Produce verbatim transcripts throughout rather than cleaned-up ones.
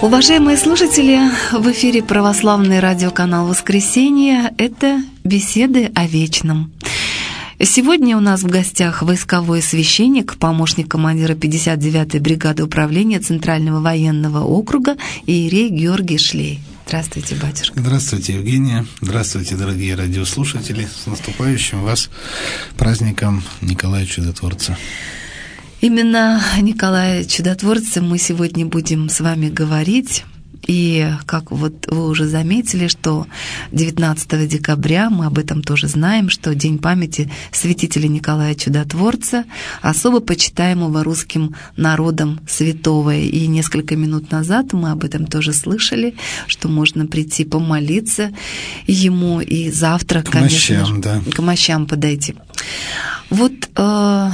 Уважаемые слушатели, в эфире православный радиоканал «Воскресенье». Это беседы о вечном. Сегодня у нас в гостях войсковой священник, помощник командира пятьдесят девятой бригады управления Центрального военного округа иерей Георгий Шлей. Здравствуйте, батюшка. Здравствуйте, Евгения. Здравствуйте, дорогие радиослушатели. С наступающим вас праздником Николая Чудотворца. Именно Николая Чудотворца мы сегодня будем с вами говорить. И, как вот вы уже заметили, что девятнадцатого декабря, мы об этом тоже знаем, что День памяти святителя Николая Чудотворца, особо почитаемого русским народом святого. И несколько минут назад мы об этом тоже слышали, что можно прийти помолиться ему, и завтра, к конечно, мощам, да. к мощам подойти. Вот... Э-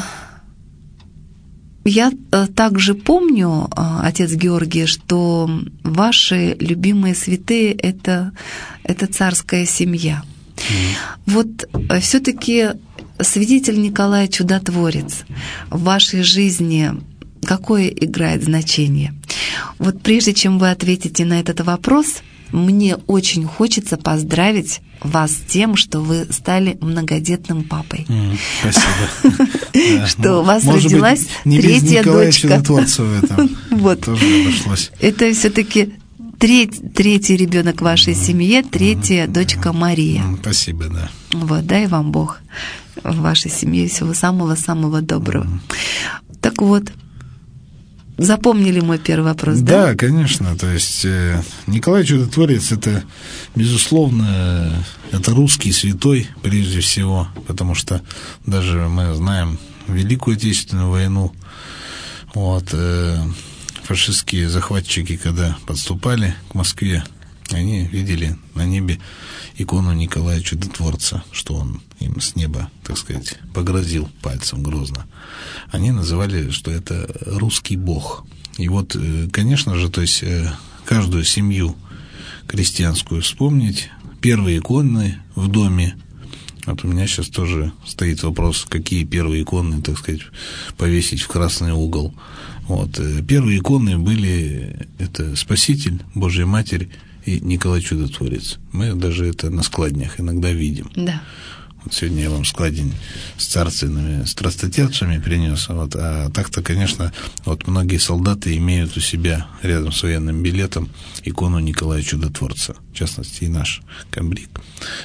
Я также помню, отец Георгий, что ваши любимые святые – это, это царская семья. Mm. Вот все-таки святитель Николай Чудотворец в вашей жизни какое играет значение? Вот прежде чем вы ответите на этот вопрос, мне очень хочется поздравить вас с тем, что вы стали многодетным папой. Mm, спасибо. Что у вас родилась третья дочка. В этом вот. Тоже обошлось. Это все-таки третий ребенок в вашей семье, третья дочка Мария. Спасибо, да. Вот, дай вам Бог в вашей семье всего самого-самого доброго. Так вот. Запомнили мой первый вопрос, да? Да, конечно. То есть Николай Чудотворец – это, безусловно, это русский святой прежде всего, потому что даже мы знаем Великую Отечественную войну, вот, э, фашистские захватчики, когда подступали к Москве, они видели на небе икону Николая Чудотворца, что он им с неба, так сказать, погрозил пальцем грозно. Они называли, что это русский бог. И вот, конечно же, то есть каждую семью крестьянскую вспомнить, первые иконы в доме. Вот у меня сейчас тоже стоит вопрос, какие первые иконы, так сказать, повесить в красный угол. Вот. Первые иконы были, это Спаситель, Божья Матерь и Николай Чудотворец. Мы даже это на складнях иногда видим. Да. Вот сегодня я вам складень с царственными страстотерпцами принес, вот, а так-то, конечно, вот многие солдаты имеют у себя рядом с военным билетом икону Николая Чудотворца, в частности, и наш комбриг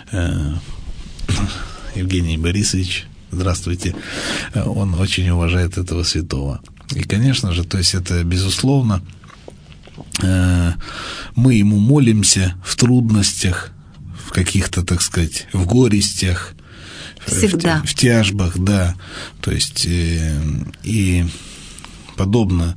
Евгений Борисович, здравствуйте, он очень уважает этого святого. И, конечно же, то есть это, безусловно, мы ему молимся в трудностях, в каких-то, так сказать, в горестях, всегда. В, в тяжбах, да. То есть э, и подобно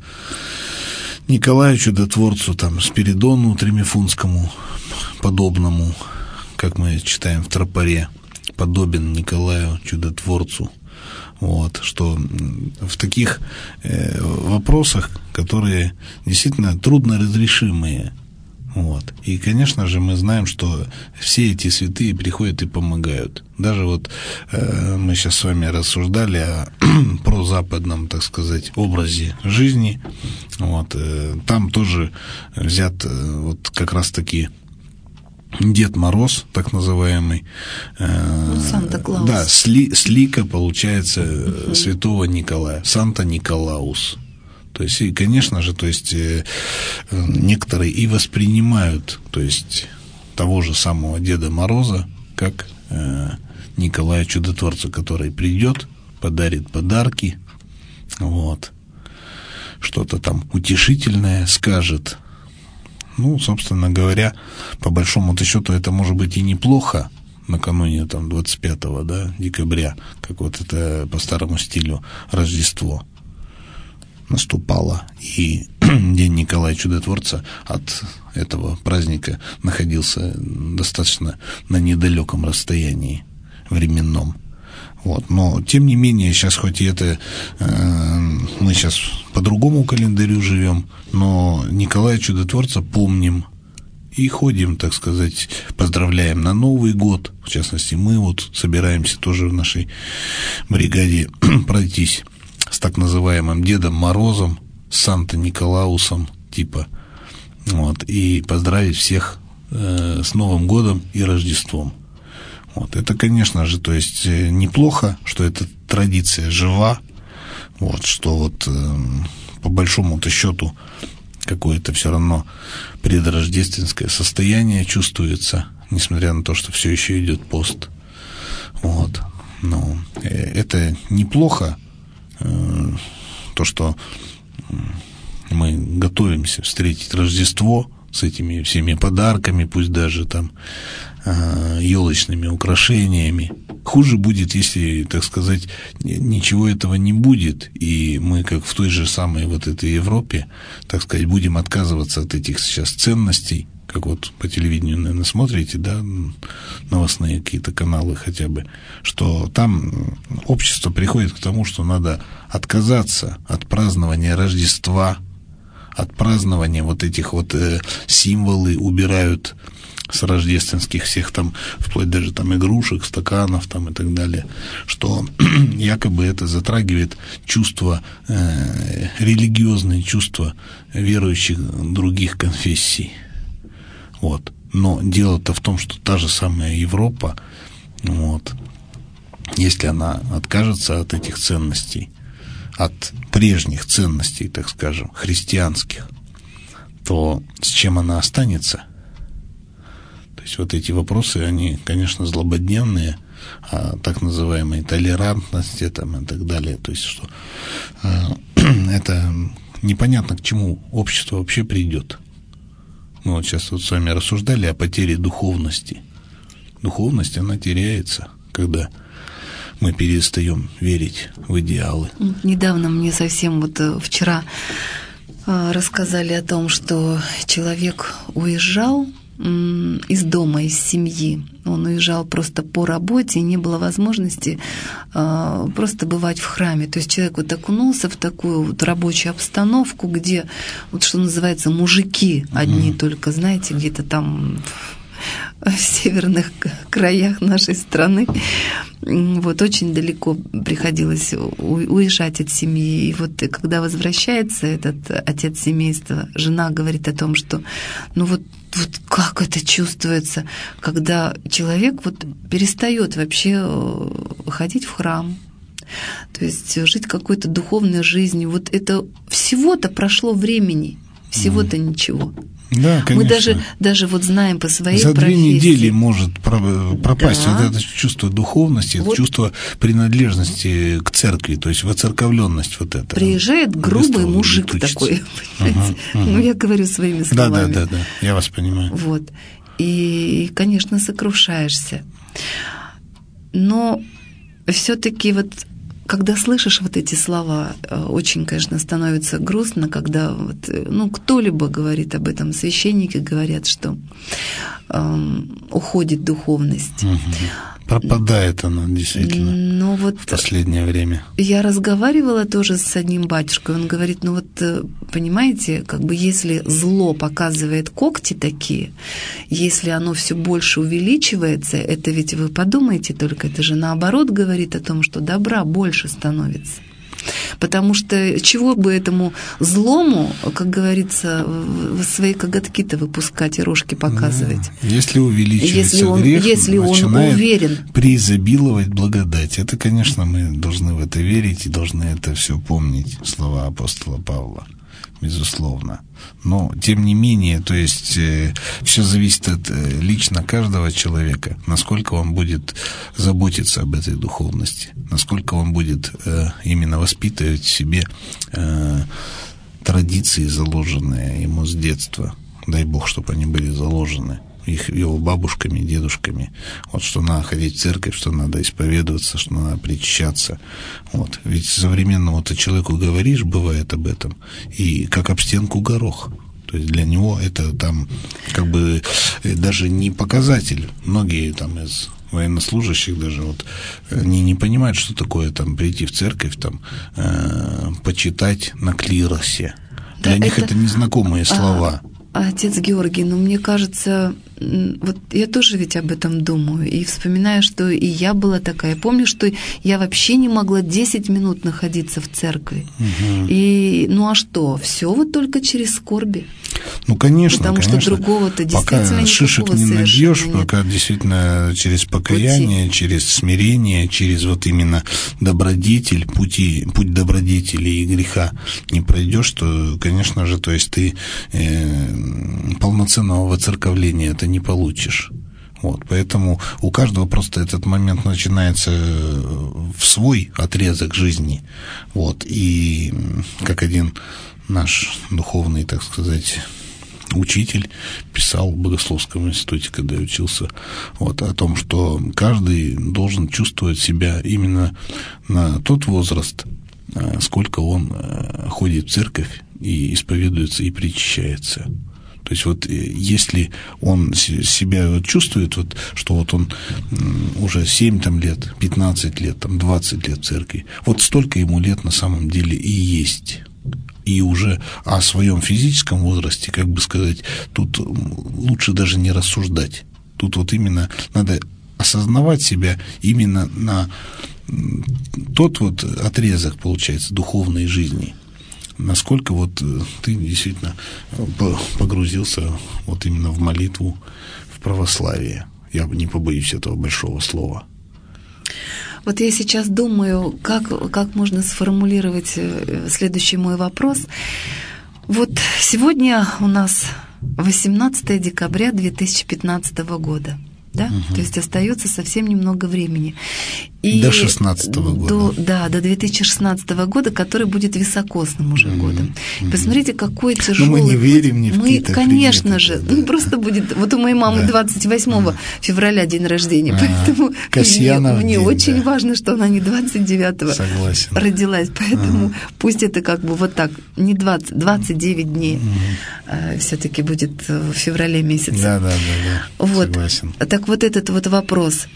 Николаю Чудотворцу, там, Спиридону Тремифунскому, подобному, как мы читаем в тропаре, подобен Николаю Чудотворцу. Вот, что в таких э, вопросах, которые действительно трудно разрешимые. Вот. И, конечно же, мы знаем, что все эти святые приходят и помогают. Даже вот э, мы сейчас с вами рассуждали о прозападном, так сказать, образе жизни. Вот, э, там тоже взят э, вот как раз-таки Дед Мороз, так называемый. Э, Санта-Клаус. Да, сли, слика, получается, uh-huh. святого Николая, Санта-Николаус. То есть, и, конечно же, то есть, э, некоторые и воспринимают, то есть, того же самого Деда Мороза, как э, Николая Чудотворца, который придет, подарит подарки, вот, что-то там утешительное скажет. Ну, собственно говоря, по большому-то счету, это может быть и неплохо накануне там двадцать пятого, да, декабря, как вот это по старому стилю Рождество наступало, и День Николая Чудотворца от этого праздника находился достаточно на недалеком расстоянии временном. Вот. Но, тем не менее, сейчас хоть и это, э, мы сейчас по другому календарю живем, но Николая Чудотворца помним и ходим, так сказать, поздравляем на Новый год. В частности, мы вот собираемся тоже в нашей бригаде пройтись с так называемым Дедом Морозом, с Санта-Николаусом, типа, вот, и поздравить всех э, с Новым годом и Рождеством. Вот, это, конечно же, то есть неплохо, что эта традиция жива, вот, что вот э, по большому-то счету какое-то все равно предрождественское состояние чувствуется, несмотря на то, что все еще идет пост. Вот. Но это неплохо, э, то, что мы готовимся встретить Рождество с этими всеми подарками, пусть даже там елочными украшениями. Хуже будет, если, так сказать, ничего этого не будет, и мы, как в той же самой вот этой Европе, так сказать, будем отказываться от этих сейчас ценностей, как вот по телевидению, наверное, смотрите, да, новостные какие-то каналы хотя бы, что там общество приходит к тому, что надо отказаться от празднования Рождества, от празднования вот этих вот э, символы убирают с рождественских всех там, вплоть даже там игрушек, стаканов там и так далее, что якобы это затрагивает чувства, э, религиозные чувства верующих других конфессий. Вот. Но дело-то в том, что та же самая Европа, вот, если она откажется от этих ценностей, от прежних ценностей, так скажем, христианских, то с чем она останется? То есть вот эти вопросы, они, конечно, злободневные, о так называемой толерантности там, и так далее. То есть что э, это непонятно, к чему общество вообще придет. Мы вот сейчас вот с вами рассуждали о потере духовности. Духовность, она теряется, когда мы перестаем верить в идеалы. Недавно мне совсем вот вчера рассказали о том, что человек уезжал из дома, из семьи. Он уезжал просто по работе, и не было возможности э, просто бывать в храме. То есть человек вот окунулся в такую вот рабочую обстановку, где, вот что называется, мужики одни mm-hmm. только, знаете, где-то там в северных краях нашей страны. Вот очень далеко приходилось уезжать от семьи. И вот когда возвращается этот отец семейства, жена говорит о том, что ну вот, вот как это чувствуется, когда человек вот перестает вообще ходить в храм, то есть жить какой-то духовной жизнью. Вот это всего-то прошло времени, всего-то mm. ничего. Да, конечно. Мы даже, даже вот знаем по своей За профессии. две недели может пропасть да. вот это чувство духовности, вот. чувство принадлежности к церкви, то есть воцерковленность вот эта. Приезжает грубый мужик такой, понимаете? Uh-huh, uh-huh. Ну, я говорю своими словами. Да, да, да, да, я вас понимаю. Вот. И, конечно, сокрушаешься. Но все-таки вот когда слышишь вот эти слова, очень, конечно, становится грустно, когда вот, ну, кто-либо говорит об этом, священники говорят, что э, уходит духовность. Угу. Пропадает она действительно ну, вот в последнее время. Я разговаривала тоже с одним батюшкой, он говорит, ну вот, понимаете, как бы если зло показывает когти такие, если оно все больше увеличивается, это ведь вы подумайте только, это же наоборот говорит о том, что добра больше становится. Потому что чего бы этому злому, как говорится, в свои коготки-то выпускать и рожки показывать? Да. Если увеличивается если он, грех, если он уверен, преизобиловать благодать. Это, конечно, мы должны в это верить и должны это все помнить, слова апостола Павла, безусловно. Но, тем не менее, то есть э, все зависит от э, лично каждого человека, насколько он будет заботиться об этой духовности, насколько он будет э, именно воспитывать в себе э, традиции, заложенные ему с детства. Дай Бог, чтобы они были заложены их, его бабушками, дедушками. Вот что надо ходить в церковь, что надо исповедоваться, что надо причащаться. Вот. Ведь современному-то человеку говоришь, бывает об этом, и как об стенку горох. То есть для него это там как бы даже не показатель. Многие там из военнослужащих даже вот они не понимают, что такое там прийти в церковь, там э, почитать на клиросе. Для да, них это, это незнакомые слова. Отец Георгий, ну, мне кажется, вот я тоже ведь об этом думаю, и вспоминаю, что и я была такая. Я помню, что я вообще не могла десять минут находиться в церкви. Угу. И, ну, а что, все вот только через скорби. Ну, конечно, потому конечно. что другого-то действительно пока шишек не набьешь, пока нет. действительно через покаяние, пути. Через смирение, через вот именно добродетель, пути, путь добродетели и греха не пройдешь, то, конечно же, то есть ты э, полноценного воцерковления это не получишь. Вот, поэтому у каждого просто этот момент начинается в свой отрезок жизни. Вот, и как один наш духовный, так сказать, учитель писал в Богословском институте, когда я учился, вот, о том, что каждый должен чувствовать себя именно на тот возраст, сколько он ходит в церковь и исповедуется и причащается. То есть вот если он себя чувствует, вот, что вот он уже семь там, лет, пятнадцать лет, там, двадцать лет в церкви, вот столько ему лет на самом деле и есть. И уже о своем физическом возрасте, как бы сказать, тут лучше даже не рассуждать. Тут вот именно надо осознавать себя именно на тот вот отрезок, получается, духовной жизни. Насколько вот ты действительно погрузился вот именно в молитву, в православие. Я не побоюсь этого большого слова. Вот я сейчас думаю, как, как можно сформулировать следующий мой вопрос. Вот сегодня у нас восемнадцатое декабря две тысячи пятнадцатого года. Да? Угу. То есть остается совсем немного времени. И до шестнадцатого года. До, да, до две тысячи шестнадцатого года, который будет високосным уже угу. годом. Угу. Посмотрите, какой тяжелый. Но мы не верим ни в мы, какие-то конечно приметы, же. да. Ну, просто будет. Вот у моей мамы да. двадцать восьмого да. февраля день рождения, а, поэтому мне, мне день, очень да. важно, что она не двадцать девятого Согласен. Родилась. Поэтому ага. пусть это как бы вот так, не двадцать, двадцать девять дней угу. а, все-таки будет в феврале месяце. Да, да, да, да. Вот. Согласен. Так вот этот вот вопрос,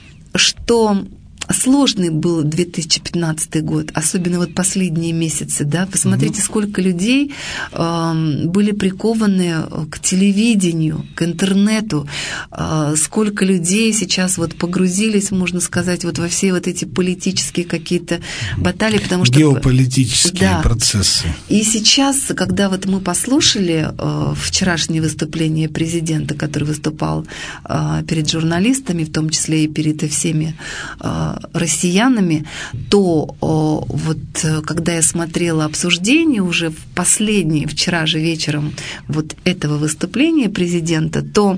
что сложный был две тысячи пятнадцатый год, особенно вот последние месяцы, да, посмотрите, mm-hmm. сколько людей э, были прикованы к телевидению, к интернету, э, сколько людей сейчас вот погрузились, можно сказать, вот во все вот эти политические какие-то баталии, потому что... Геополитические да. процессы. И сейчас, когда вот мы послушали э, вчерашнее выступление президента, который выступал э, перед журналистами, в том числе и перед всеми э, россиянами, то о, вот когда я смотрела обсуждение уже в последнее, вчера же вечером вот этого выступления президента, то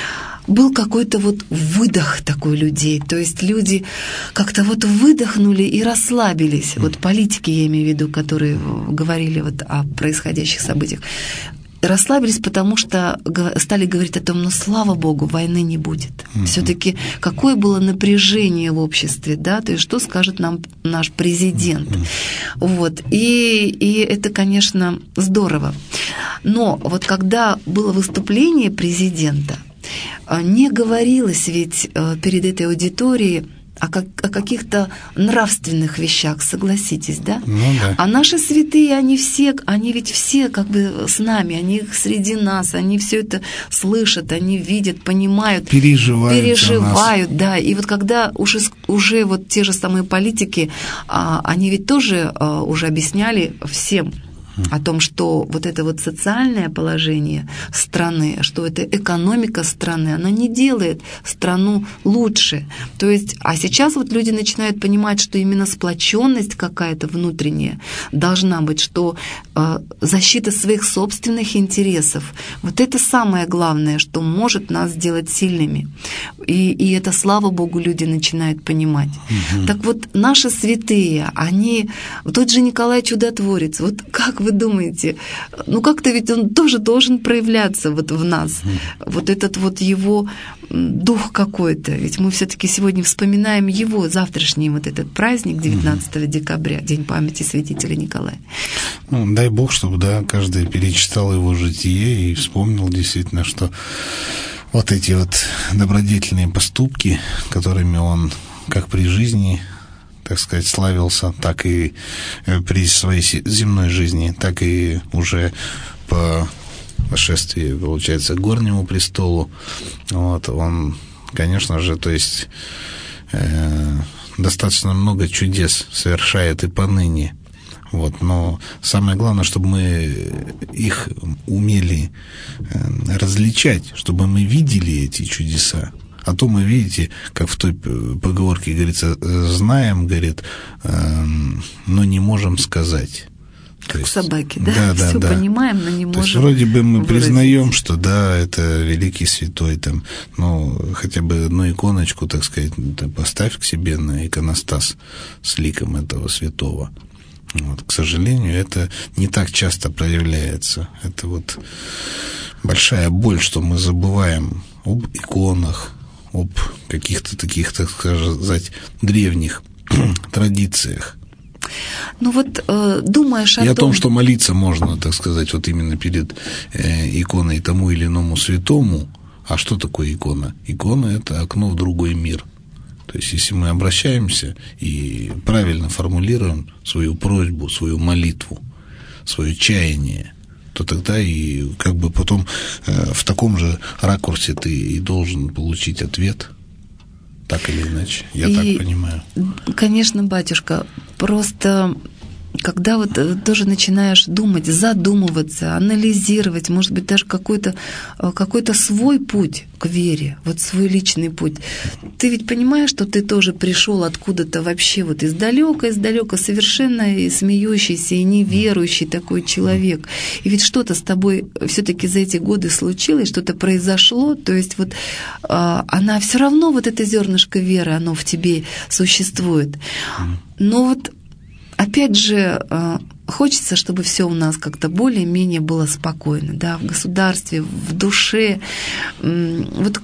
был какой-то вот выдох такой людей, то есть люди как-то вот выдохнули и расслабились, вот политики, я имею в виду, которые говорили вот о происходящих событиях, расслабились, потому что стали говорить о том, ну, слава богу, войны не будет. Mm-hmm. Все-таки какое было напряжение в обществе, да, то есть что скажет нам наш президент. Mm-hmm. Вот. И, и это, конечно, здорово. Но вот когда было выступление президента, не говорилось ведь перед этой аудиторией о, как, о каких-то нравственных вещах, согласитесь, да? Ну, да. А наши святые, они все, они ведь все как бы с нами, они среди нас, они все это слышат, они видят, понимают, переживают, переживают, да. И вот когда уже, уже вот те же самые политики, они ведь тоже уже объясняли всем о том, что вот это вот социальное положение страны, что это экономика страны, она не делает страну лучше. То есть, а сейчас вот люди начинают понимать, что именно сплоченность какая-то внутренняя должна быть, что э, защита своих собственных интересов, вот это самое главное, что может нас сделать сильными. И, и это, слава Богу, люди начинают понимать. Угу. Так вот, наши святые, они, тот же Николай Чудотворец, вот как вы думаете, ну как-то ведь он тоже должен проявляться вот в нас, mm. вот этот вот его дух какой-то, ведь мы все-таки сегодня вспоминаем его завтрашний вот этот праздник девятнадцатого декабря, День памяти святителя Николая. Ну, дай Бог, чтобы, да, каждый перечитал его житие и вспомнил действительно, что вот эти вот добродетельные поступки, которыми он как при жизни, так сказать, славился, так и при своей земной жизни, так и уже по восшествии, получается, к горнему престолу. Вот, он, конечно же, то есть э, достаточно много чудес совершает и поныне. Вот, но самое главное, чтобы мы их умели различать, чтобы мы видели эти чудеса. А то мы, видите, как в той поговорке говорится, знаем, говорит, но не можем сказать. Как есть, собаки, да? Да, да, все да. понимаем, но не можем. То есть вроде бы мы выразить. признаем, что да, это великий святой, там, ну, хотя бы одну иконочку, так сказать, поставь к себе на иконостас с ликом этого святого. Вот, к сожалению, это не так часто проявляется. Это вот большая боль, что мы забываем об иконах, об каких-то таких, так сказать, древних традициях. Ну вот, э, думаешь о И том... о том, что молиться можно, так сказать, вот именно перед э, иконой тому или иному святому. А что такое икона? Икона – это окно в другой мир. То есть, если мы обращаемся и правильно формулируем свою просьбу, свою молитву, свое чаяние, то тогда и как бы потом э, в таком же ракурсе ты и должен получить ответ. Так или иначе, я и, так понимаю. Конечно, батюшка, просто когда вот тоже начинаешь думать, задумываться, анализировать, может быть, даже какой-то, какой-то свой путь к вере, вот свой личный путь, ты ведь понимаешь, что ты тоже пришел откуда-то вообще вот издалека, издалека, совершенно и смеющийся, и неверующий такой человек. И ведь что-то с тобой все-таки за эти годы случилось, что-то произошло, то есть вот она все равно, вот это зернышко веры, оно в тебе существует. Но вот опять же, хочется, чтобы все у нас как-то более-менее было спокойно, да, в государстве, в душе. Вот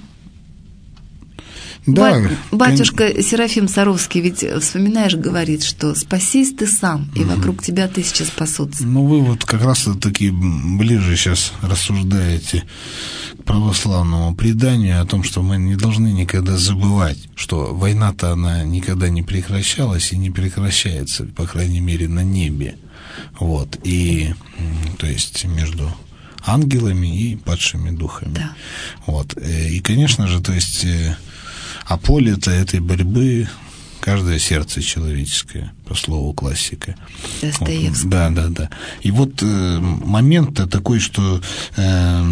да, батюшка кон... Серафим Саровский ведь, вспоминаешь, говорит, что спасись ты сам, и угу. вокруг тебя тысячи спасутся. Ну, вы вот как раз-таки ближе сейчас рассуждаете к православному преданию о том, что мы не должны никогда забывать, что война-то она никогда не прекращалась и не прекращается, по крайней мере, на небе. Вот, и, то есть, между ангелами и падшими духами. Да. Вот, и, конечно же, то есть... А поле-то этой борьбы каждое сердце человеческое, по слову классика. Достоевский. Вот, да, да, да. И вот э, момент-то такой, что э,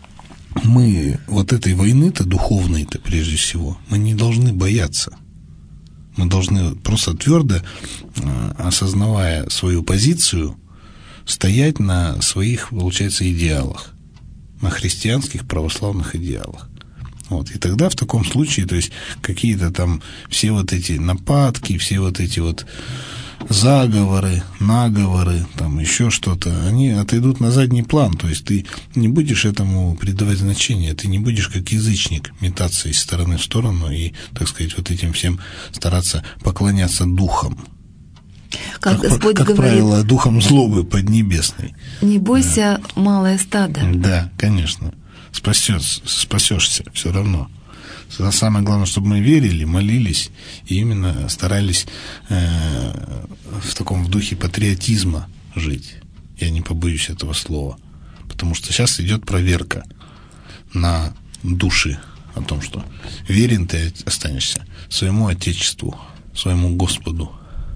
мы вот этой войны-то, духовной-то прежде всего, мы не должны бояться. Мы должны просто твердо, э, осознавая свою позицию, стоять на своих, получается, идеалах, на христианских православных идеалах. Вот, и тогда в таком случае, то есть какие-то там все вот эти нападки, все вот эти вот заговоры, наговоры, там еще что-то, они отойдут на задний план. То есть ты не будешь этому придавать значения, ты не будешь как язычник метаться из стороны в сторону и, так сказать, вот этим всем стараться поклоняться духам. Как, как, Господь как говорит, правило, духом злобы поднебесной. Не бойся, да. малое стадо. Да, конечно. Спасешь, спасешься все равно. Самое главное, чтобы мы верили, молились и именно старались э, в таком в духе патриотизма жить. Я не побоюсь этого слова. Потому что сейчас идет проверка на души о том, что верен ты останешься своему Отечеству, своему Господу,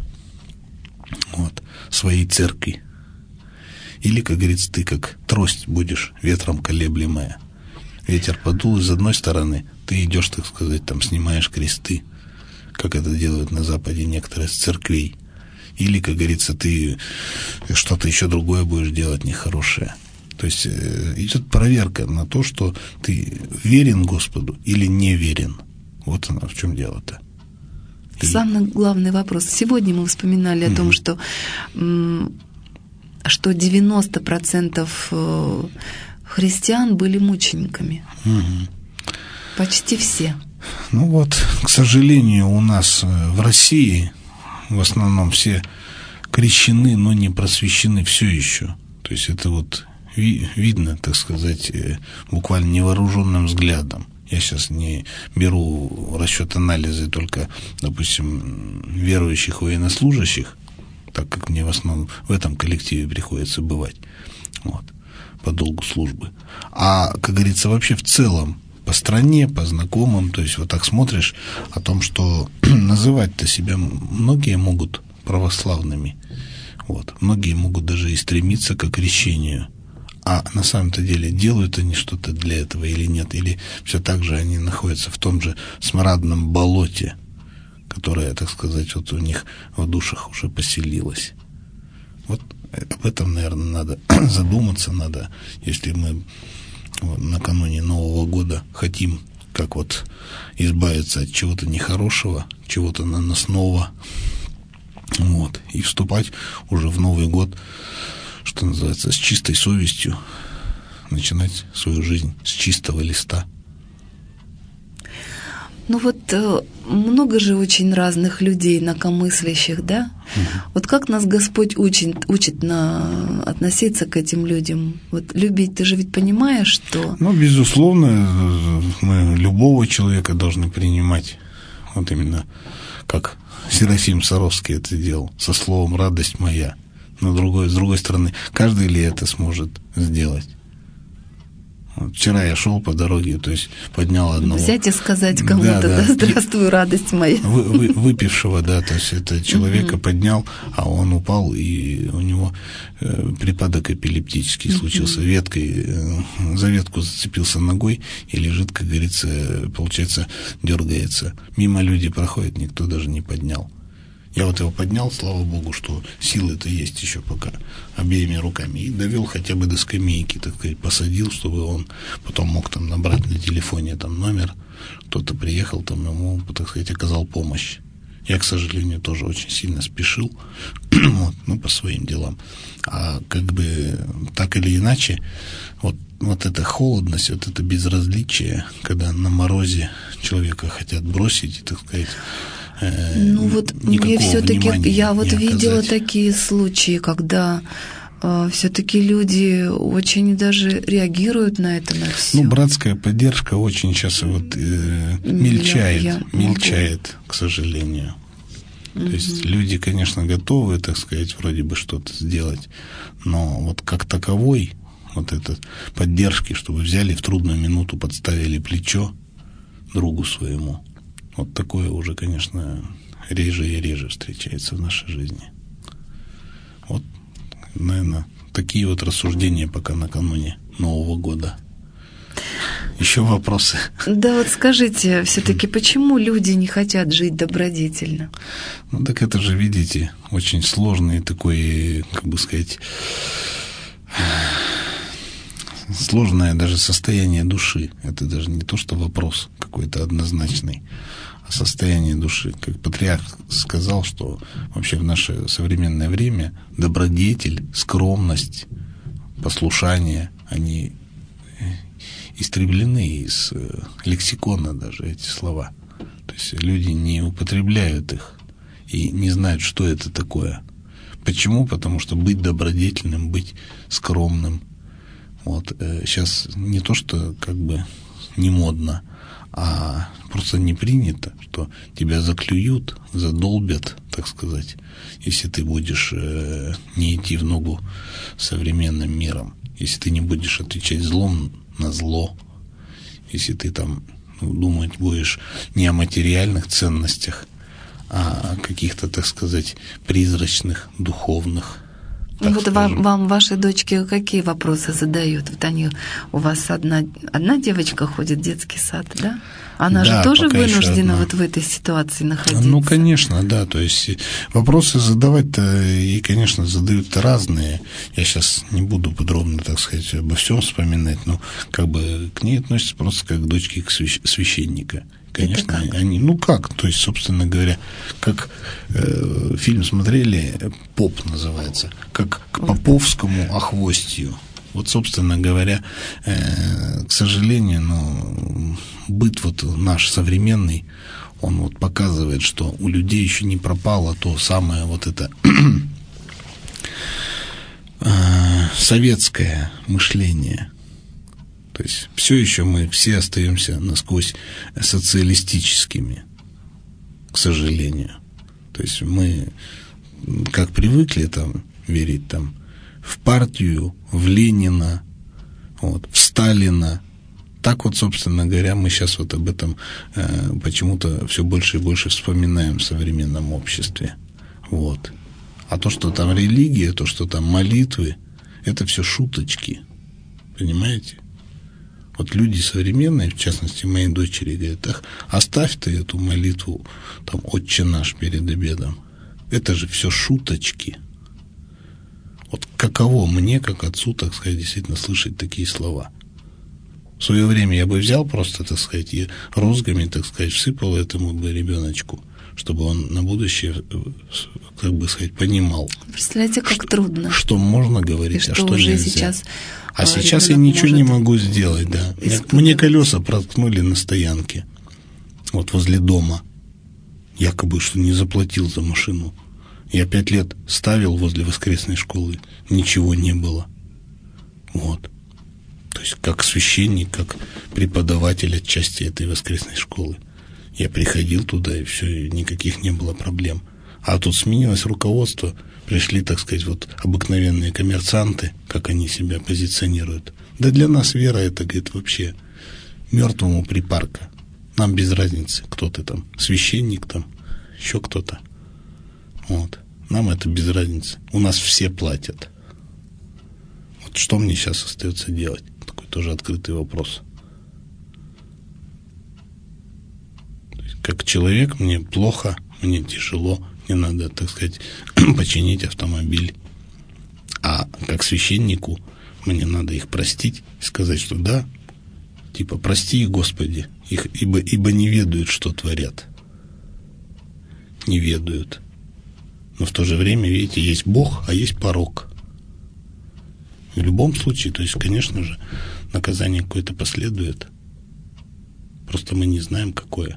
вот, своей церкви. Или, как говорится, ты как трость будешь ветром колеблемая. Ветер подул из одной стороны, ты идешь, так сказать, там снимаешь кресты, как это делают на Западе некоторые с церквей. Или, как говорится, ты что-то еще другое будешь делать нехорошее. То есть идет проверка на то, что ты верен Господу или не верен. Вот оно в чем дело-то. Ты... Самый главный вопрос. Сегодня мы вспоминали mm-hmm. о том, что... что девяносто процентов христиан были мучениками. Угу. Почти все. Ну вот, к сожалению, у нас в России в основном все крещены, но не просвещены все еще. То есть это вот ви- видно, так сказать, буквально невооруженным взглядом. Я сейчас не беру в расчет анализы только, допустим, верующих военнослужащих, так как мне в основном в этом коллективе приходится бывать, вот, по долгу службы. А, как говорится, вообще в целом, по стране, по знакомым, то есть вот так смотришь о том, что называть-то себя многие могут православными, Вот. Многие могут даже и стремиться к крещению. А на самом-то деле делают они что-то для этого или нет? Или все так же они находятся в том же смрадном болоте, которое, так сказать, вот у них в душах уже поселилось. Вот об этом, наверное, надо задуматься, надо, если мы вот накануне Нового года хотим как вот избавиться от чего-то нехорошего, чего-то наносного, вот, и вступать уже в Новый год, что называется, с чистой совестью, начинать свою жизнь с чистого листа. Ну вот много же очень разных людей, инакомыслящих, да? Угу. Вот как нас Господь учит, учит на, относиться к этим людям? Вот любить, ты же ведь понимаешь, что... Ну, безусловно, мы любого человека должны принимать, вот именно как Серафим Саровский это делал, со словом «радость моя». Но другой, с другой стороны, каждый ли это сможет сделать? Вот, вчера я шел по дороге, то есть поднял одного... Взять и сказать кому-то, да, да, да, здравствуй, радость моя. Вы, вы, выпившего, да, то есть это человека поднял, а он упал, и у него э, припадок эпилептический случился. Веткой, э, за ветку зацепился ногой и лежит, как говорится, получается, дергается. Мимо люди проходят, никто даже не поднял. Я вот его поднял, слава богу, что силы-то есть еще пока, обеими руками, и довел хотя бы до скамейки, так сказать, посадил, чтобы он потом мог там набрать на телефоне там номер, кто-то приехал, там ему, так сказать, оказал помощь. Я, к сожалению, тоже очень сильно спешил, вот, ну, по своим делам. А как бы так или иначе, вот, вот эта холодность, вот это безразличие, когда на морозе человека хотят бросить, и, так сказать, ну вот мне все-таки, я вот видела такие случаи, когда э, все-таки люди очень даже реагируют на это, на все. Ну, братская поддержка очень сейчас вот э, мельчает, я, я мельчает, могу. К сожалению. Mm-hmm. То есть люди, конечно, готовы, так сказать, вроде бы что-то сделать, но вот как таковой вот этой поддержки, чтобы взяли в трудную минуту, подставили плечо другу своему. Вот такое уже, конечно, реже и реже встречается в нашей жизни. Вот, наверное, такие вот рассуждения пока накануне Нового года. Еще вопросы? Да, вот скажите, все-таки почему люди не хотят жить добродетельно? Ну, так это же, видите, очень сложный такой, как бы сказать, сложное даже состояние души. Это даже не то, что вопрос какой-то однозначный, а состояние души. Как патриарх сказал, что вообще в наше современное время добродетель, скромность, послушание, они истреблены из лексикона даже, эти слова. То есть люди не употребляют их и не знают, что это такое. Почему? Потому что быть добродетельным, быть скромным, вот, сейчас не то, что как бы не модно, а просто не принято, что тебя заклюют, задолбят, так сказать, если ты будешь э, не идти в ногу с современным миром, если ты не будешь отвечать злом на зло, если ты там ну, думать будешь не о материальных ценностях, а о каких-то, так сказать, призрачных, духовных. Вот вам, вам ваши дочки какие вопросы задают? Вот они, у вас одна, одна девочка ходит в детский сад, да? Она да, же тоже вынуждена вот в этой ситуации находиться? Ну, конечно, да. То есть вопросы задавать-то и, конечно, задают разные. Я сейчас не буду подробно, так сказать, обо всем вспоминать, но как бы к ней относятся просто как к дочке к священника. Конечно, они, ну как, то есть, собственно говоря, как э, фильм смотрели, «Поп» называется, как к поповскому охвостью. Вот, собственно говоря, э, к сожалению, ну, быт вот наш современный, он вот показывает, что у людей еще не пропало то самое вот это э, советское мышление. То есть все еще мы все остаемся насквозь социалистическими, к сожалению. То есть мы как привыкли там верить там в партию, в Ленина, вот, в Сталина. Так вот, собственно говоря, мы сейчас вот об этом э, почему-то все больше и больше вспоминаем в современном обществе. Вот. А то, что там религия, то, что там молитвы, это все шуточки. Понимаете? Вот люди современные, в частности, моей дочери, говорят: ах, оставь ты эту молитву, там, «Отче наш» перед обедом. Это же все шуточки. Вот каково мне, как отцу, так сказать, действительно слышать такие слова? В свое время я бы взял просто, так сказать, и розгами, так сказать, всыпал этому бы ребеночку, чтобы он на будущее, как бы сказать, понимал. Представляете, как что, трудно. Что можно говорить, и а что, что уже нельзя. Сейчас а сейчас я ничего не могу сделать, да. Мне, мне колеса проткнули на стоянке, вот возле дома. Якобы, что не заплатил за машину. Я пять лет ставил возле воскресной школы, ничего не было. Вот. То есть как священник, как преподаватель отчасти этой воскресной школы. Я приходил туда, и все, и никаких не было проблем. А тут сменилось руководство, пришли, так сказать, вот обыкновенные коммерсанты, как они себя позиционируют. Да для нас вера это, говорит, вообще мертвому припарка. Нам без разницы, кто ты там, священник там, еще кто-то. Вот. Нам это без разницы. У нас все платят. Вот что мне сейчас остается делать? Такой тоже открытый вопрос. Как человек мне плохо, мне тяжело, мне надо, так сказать, починить автомобиль. А как священнику мне надо их простить и сказать, что да, типа, прости их, Господи, их, ибо, ибо не ведают, что творят. Не ведают. Но в то же время, видите, есть Бог, а есть порок. В любом случае, то есть, конечно же, наказание какое-то последует. Просто мы не знаем, какое.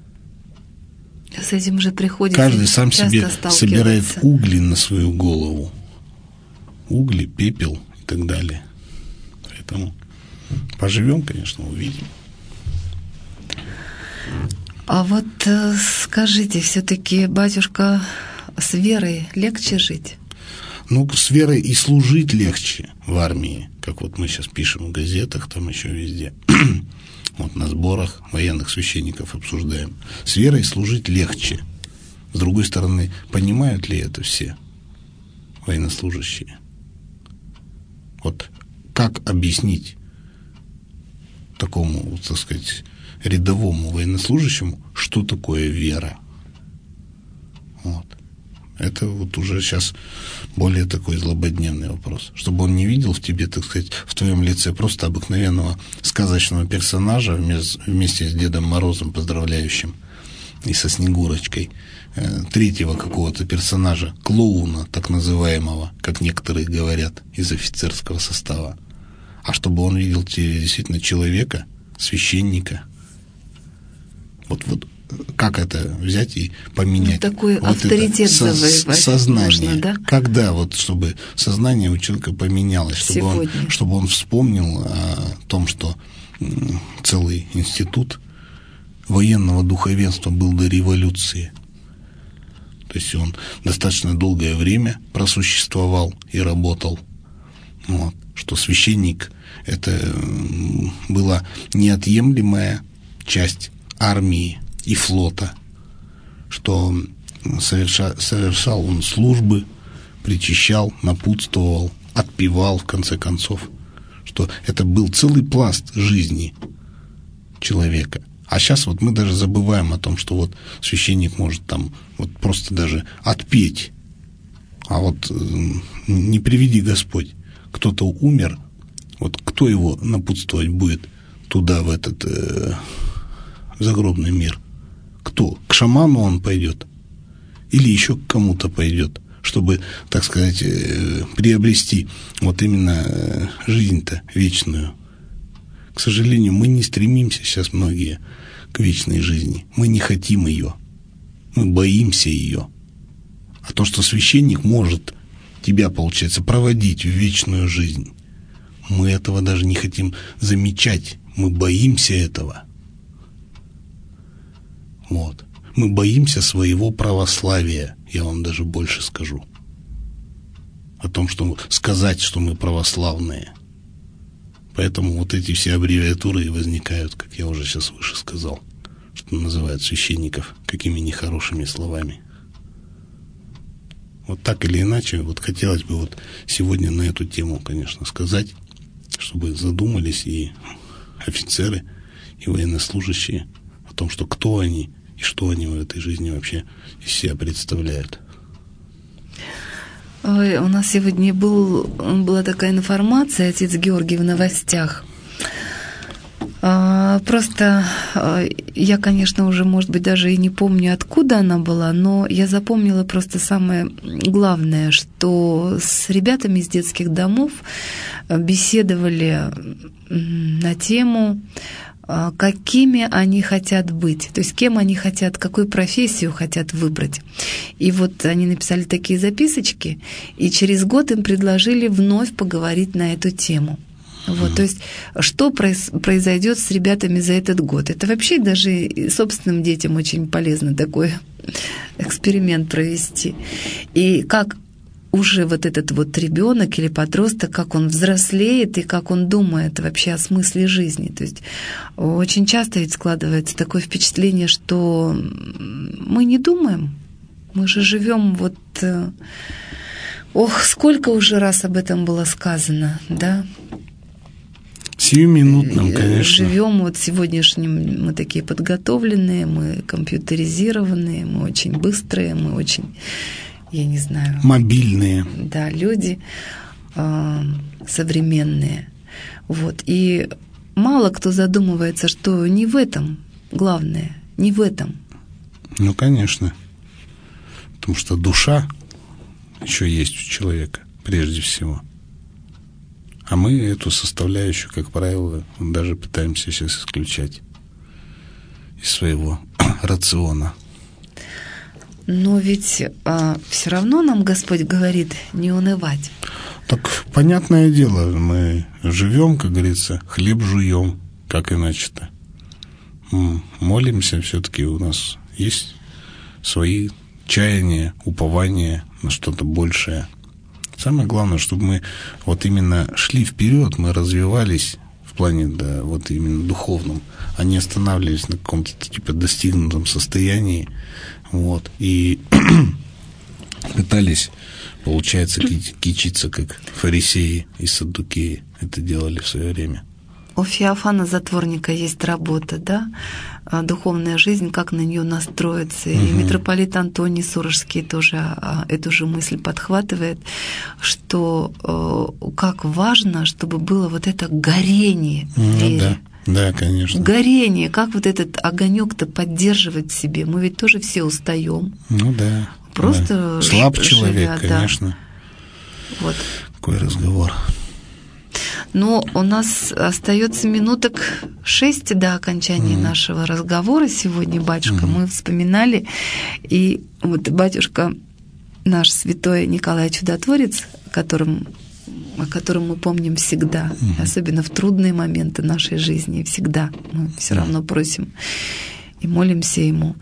С этим же приходится. Каждый сам себе собирает угли на свою голову. Угли, пепел и так далее. Поэтому поживем, конечно, увидим. А вот скажите, все-таки, батюшка, с верой легче жить? Ну, с верой и служить легче в армии, как вот мы сейчас пишем в газетах, там еще везде. Вот на сборах военных священников обсуждаем. С верой служить легче. С другой стороны, понимают ли это все военнослужащие? Вот как объяснить такому, так сказать, рядовому военнослужащему, что такое вера? Вот. Это вот уже сейчас более такой злободневный вопрос. Чтобы он не видел в тебе, так сказать, в твоем лице просто обыкновенного сказочного персонажа вместе с Дедом Морозом, поздравляющим, и со Снегурочкой, третьего какого-то персонажа, клоуна, так называемого, как некоторые говорят, из офицерского состава. А чтобы он видел тебе действительно человека, священника. Вот, вот как это взять и поменять? Ну, такой вот авторитет со- завоевать сознание. можно, да? Когда вот, чтобы сознание у человека поменялось, чтобы он, чтобы он вспомнил о том, что м, целый институт военного духовенства был до революции. То есть он достаточно долгое время просуществовал и работал. Вот. Что священник — это м, была неотъемлемая часть армии и флота, что соверша, совершал он службы, причащал, напутствовал, отпевал, в конце концов, что это был целый пласт жизни человека. А сейчас вот мы даже забываем о том, что вот священник может там вот просто даже отпеть, а вот не приведи Господь, кто-то умер, вот кто его напутствовать будет туда, в этот э, загробный мир? Кто? К шаману он пойдет? Или еще к кому-то пойдет, чтобы, так сказать, э, приобрести вот именно э, жизнь-то вечную? К сожалению, мы не стремимся сейчас многие к вечной жизни. Мы не хотим ее. Мы боимся ее. А то, что священник может тебя, получается, проводить в вечную жизнь, мы этого даже не хотим замечать. Мы боимся этого. Вот. Мы боимся своего православия, я вам даже больше скажу. О том, что сказать, что мы православные. Поэтому вот эти все аббревиатуры и возникают, как я уже сейчас выше сказал, что называют священников какими нехорошими словами. вот так или иначе, вот хотелось бы вот сегодня на эту тему, конечно, сказать, чтобы задумались и офицеры, и военнослужащие о том, что кто они и что они в этой жизни вообще из себя представляют. Ой, у нас сегодня был, была такая информация, отец Георгий, в новостях. Просто я, конечно, уже, может быть, даже и не помню, откуда она была, но я запомнила просто самое главное, что с ребятами из детских домов беседовали на тему, какими они хотят быть, то есть кем они хотят, какую профессию хотят выбрать. И вот они написали такие записочки, и через год им предложили вновь поговорить на эту тему. Вот, то есть, что произойдет с ребятами за этот год? Это вообще даже собственным детям очень полезно такой эксперимент провести. И как уже вот этот вот ребенок или подросток, как он взрослеет и как он думает вообще о смысле жизни. То есть очень часто ведь складывается такое впечатление, что мы не думаем, мы же живем вот... Ох, сколько уже раз об этом было сказано, да? Сиюминутным, конечно. Живем вот сегодняшним, мы такие подготовленные, мы компьютеризированные, мы очень быстрые, мы очень, я не знаю... Мобильные. Да, люди э, современные. Вот. И мало кто задумывается, что не в этом главное, не в этом. Ну, конечно. Потому что душа еще есть у человека, прежде всего. А мы эту составляющую, как правило, даже пытаемся сейчас исключать из своего рациона. Но ведь а, все равно нам Господь говорит не унывать. Так, понятное дело, мы живем, как говорится, хлеб жуем, как иначе-то. Молимся, все-таки у нас есть свои чаяния, упования на что-то большее. Самое главное, чтобы мы вот именно шли вперед, мы развивались в плане, да, вот именно духовном, а не останавливались на каком-то типа достигнутом состоянии, вот, и пытались, получается, кичиться, как фарисеи и саддукеи это делали в свое время. У Феофана Затворника есть работа, да, духовная жизнь, как на нее настроиться. Угу. И митрополит Антоний Сурожский тоже эту же мысль подхватывает, что как важно, чтобы было вот это горение в вере. Ну, да. Да, конечно. Горение, как вот этот огонек-то поддерживать в себе. Мы ведь тоже все устаем. Ну да. Просто да. Слаб ж- человек, живя, конечно. Да. Вот. Какой разговор. Но у нас остается минуток шесть до окончания mm-hmm. нашего разговора сегодня, батюшка. Mm-hmm. Мы вспоминали, и вот батюшка наш святой Николай Чудотворец, которым, о котором мы помним всегда, mm-hmm. особенно в трудные моменты нашей жизни, всегда мы все равно просим и молимся ему.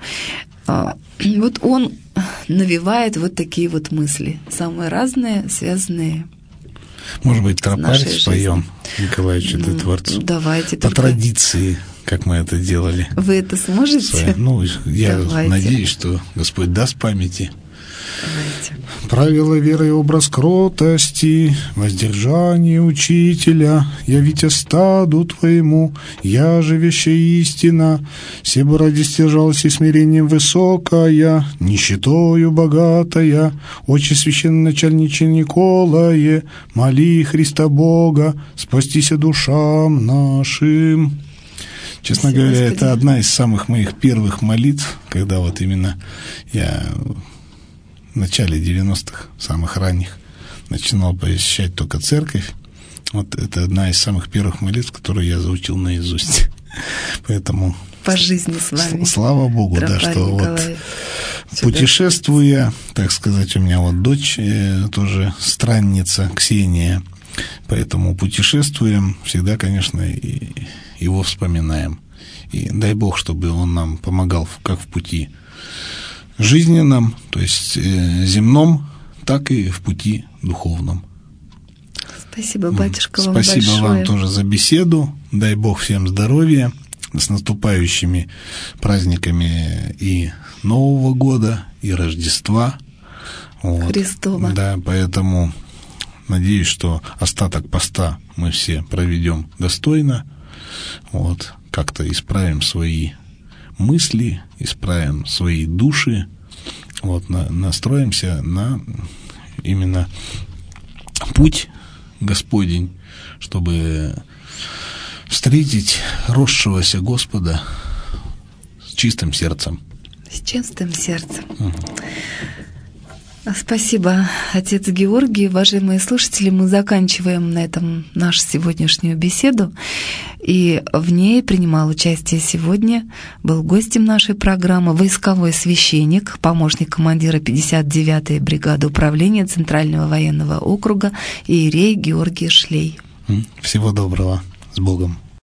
Вот он навевает вот такие вот мысли, самые разные, связанные. Может быть, тропарь споем Николаю Чудотворцу? Ну, давайте. По только... традиции, как мы это делали. Вы это сможете? Свои. Ну, я давайте. Надеюсь, что Господь даст памяти. Давайте. Правила веры и образ кротости, воздержание учителя, явите стаду твоему, я же вещая истина, себо ради стяжалась и смирением высокая, нищетою богатая, очи священноначальниче Николае, моли Христа Бога, спастися душам нашим. Честно Спасибо, говоря, Господи. Это одна из самых моих первых молитв, когда вот именно я... в начале девяностых, самых ранних, начинал посещать только церковь. Вот это одна из самых первых молитв, которую я заучил наизусть. Поэтому... По жизни с вами. Слава Богу, да, что вот путешествуя, так сказать, у меня вот дочь э, тоже странница, Ксения, поэтому путешествуем, всегда, конечно, и его вспоминаем. И дай Бог, чтобы он нам помогал как в пути жизненном, то есть э, земном, так и в пути духовном. Спасибо, батюшка, вам Спасибо большое. вам тоже за беседу. Дай Бог всем здоровья, с наступающими праздниками и Нового года, и Рождества. Вот. Христова. Да, поэтому надеюсь, что остаток поста мы все проведем достойно. Вот, как-то исправим свои мысли, исправим свои души. Вот, на, настроимся на именно путь Господень, чтобы встретить росшегося Господа с чистым сердцем. С чистым сердцем. Угу. Спасибо, отец Георгий. Уважаемые слушатели, мы заканчиваем на этом нашу сегодняшнюю беседу. И в ней принимал участие сегодня, был гостем нашей программы войсковой священник, помощник командира пятьдесят девятой бригады управления Центрального военного округа иерей Георгий Шлей. Всего доброго. С Богом.